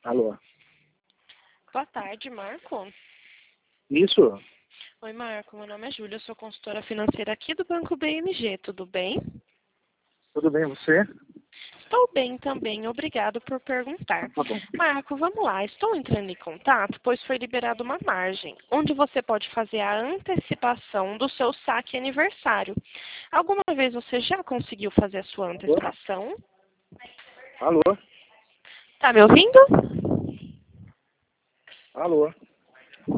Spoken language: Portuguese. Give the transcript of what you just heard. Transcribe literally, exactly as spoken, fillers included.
Alô? Boa tarde, Marco. Isso? Oi, Marco. Meu nome é Júlia, eu sou consultora financeira aqui do Banco B M G. Tudo bem? Tudo bem, você? Estou bem também, obrigado por perguntar. Tá bom. Marco, vamos lá. Estou entrando em contato, pois foi liberada uma margem, onde você pode fazer a antecipação do seu saque aniversário. Alguma vez você já conseguiu fazer a sua antecipação? Alô? Tá me ouvindo? Alô?